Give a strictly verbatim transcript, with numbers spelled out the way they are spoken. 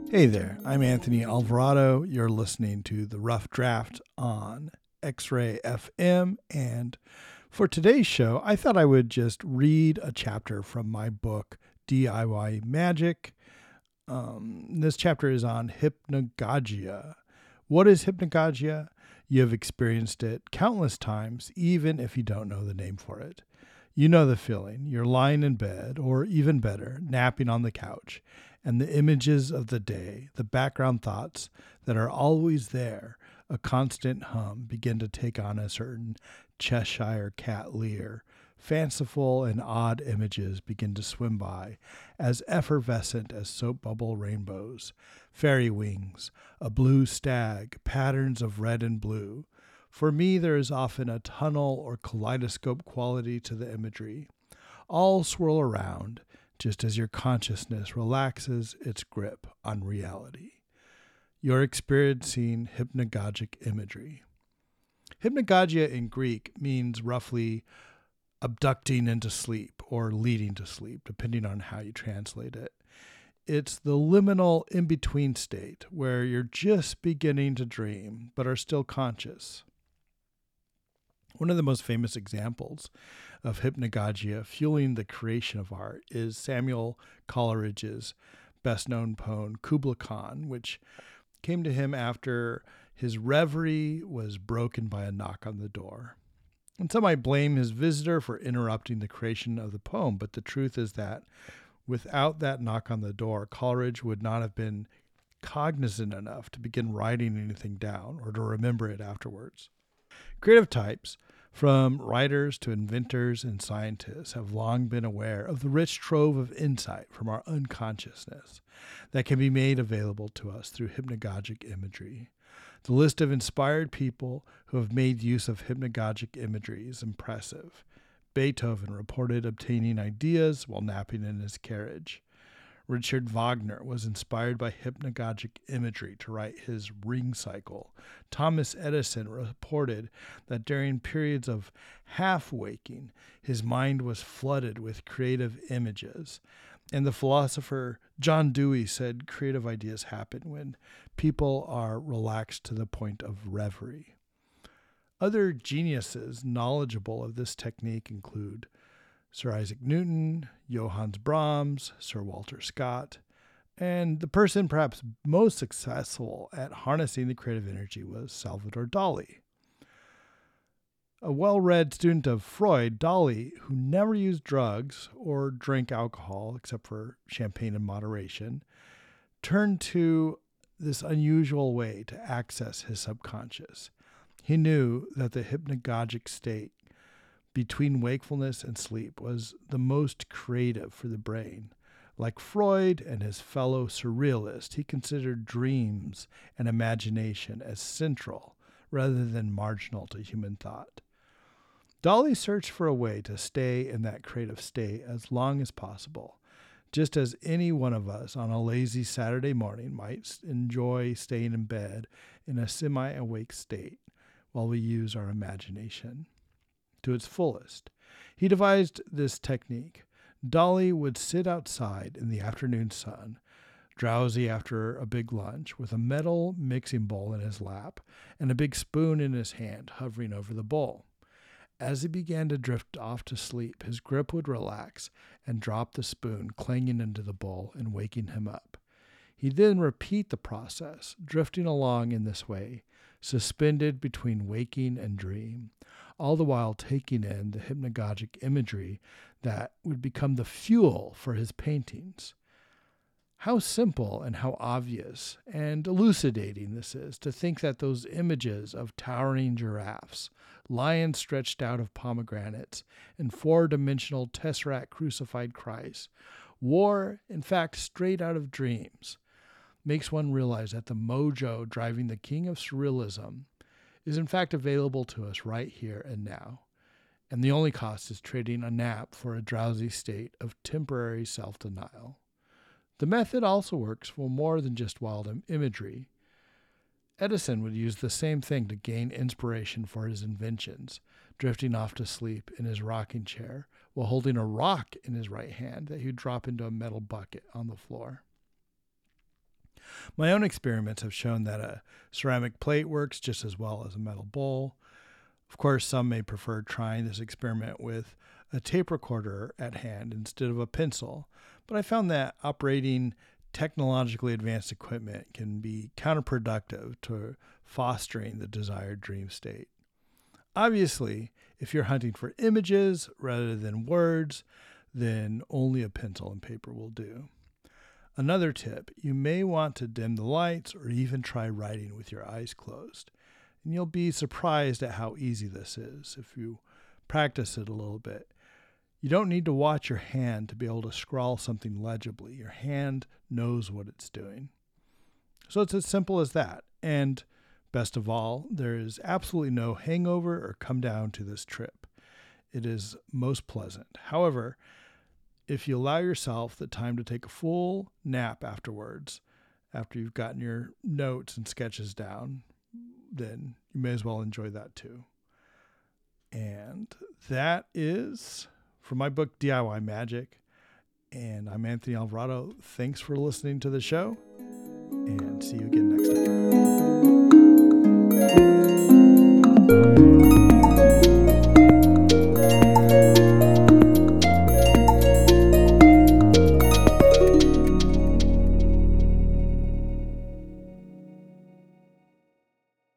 Hey there, I'm Anthony Alvarado. You're listening to The Rough Draft on X-Ray F M, and for today's show, I thought I would just read a chapter from my book, D I Y Magic. Um, this chapter is on hypnagogia. What is hypnagogia? You have experienced it countless times, even if you don't know the name for it. You know the feeling. You're lying in bed, or even better, napping on the couch, and the images of the day, the background thoughts that are always there, a constant hum, begin to take on a certain Cheshire cat leer. Fanciful and odd images begin to swim by, as effervescent as soap bubble rainbows, fairy wings, a blue stag, patterns of red and blue. For me, there is often a tunnel or kaleidoscope quality to the imagery. All swirl around, just as your consciousness relaxes its grip on reality. You're experiencing hypnagogic imagery. Hypnagogia in Greek means roughly abducting into sleep or leading to sleep, depending on how you translate it. It's the liminal in-between state where you're just beginning to dream but are still conscious. One of the most famous examples of hypnagogia fueling the creation of art is Samuel Coleridge's best-known poem, Kubla Khan, which came to him after his reverie was broken by a knock on the door. And some might blame his visitor for interrupting the creation of the poem, but the truth is that without that knock on the door, Coleridge would not have been cognizant enough to begin writing anything down or to remember it afterwards. Creative types, from writers to inventors and scientists, have long been aware of the rich trove of insight from our unconsciousness that can be made available to us through hypnagogic imagery. The list of inspired people who have made use of hypnagogic imagery is impressive. Beethoven reported obtaining ideas while napping in his carriage. Richard Wagner was inspired by hypnagogic imagery to write his Ring Cycle. Thomas Edison reported that during periods of half-waking, his mind was flooded with creative images. And the philosopher John Dewey said creative ideas happen when people are relaxed to the point of reverie. Other geniuses knowledgeable of this technique include Sir Isaac Newton, Johannes Brahms, Sir Walter Scott, and the person perhaps most successful at harnessing the creative energy was Salvador Dali. A well-read student of Freud, Dali, who never used drugs or drank alcohol except for champagne in moderation, turned to this unusual way to access his subconscious. He knew that the hypnagogic state between wakefulness and sleep was the most creative for the brain. Like Freud and his fellow surrealists, he considered dreams and imagination as central rather than marginal to human thought. Dali searched for a way to stay in that creative state as long as possible, just as any one of us on a lazy Saturday morning might enjoy staying in bed in a semi-awake state while we use our imagination to its fullest. He devised this technique. Dali would sit outside in the afternoon sun, drowsy after a big lunch, with a metal mixing bowl in his lap and a big spoon in his hand hovering over the bowl. As he began to drift off to sleep, his grip would relax and drop the spoon clanging into the bowl and waking him up. He'd then repeat the process, drifting along in this way, suspended between waking and dream, all the while taking in the hypnagogic imagery that would become the fuel for his paintings. How simple and how obvious and elucidating this is, to think that those images of towering giraffes, lions stretched out of pomegranates, and four-dimensional tesseract crucified Christ were, in fact, straight out of dreams, makes one realize that the mojo driving the king of surrealism is in fact available to us right here and now. And the only cost is trading a nap for a drowsy state of temporary self-denial. The method also works for more than just wild imagery. Edison would use the same thing to gain inspiration for his inventions, drifting off to sleep in his rocking chair while holding a rock in his right hand that he'd drop into a metal bucket on the floor. My own experiments have shown that a ceramic plate works just as well as a metal bowl. Of course, some may prefer trying this experiment with a tape recorder at hand instead of a pencil, but I found that operating technologically advanced equipment can be counterproductive to fostering the desired dream state. Obviously, if you're hunting for images rather than words, then only a pencil and paper will do. Another tip, you may want to dim the lights or even try writing with your eyes closed. And you'll be surprised at how easy this is if you practice it a little bit. You don't need to watch your hand to be able to scrawl something legibly. Your hand knows what it's doing. So it's as simple as that. And best of all, there is absolutely no hangover or come down to this trip. It is most pleasant. However, if you allow yourself the time to take a full nap afterwards, after you've gotten your notes and sketches down, then you may as well enjoy that too. And that is from my book, D I Y Magic. And I'm Anthony Alvarado. Thanks for listening to the show, and see you again next time.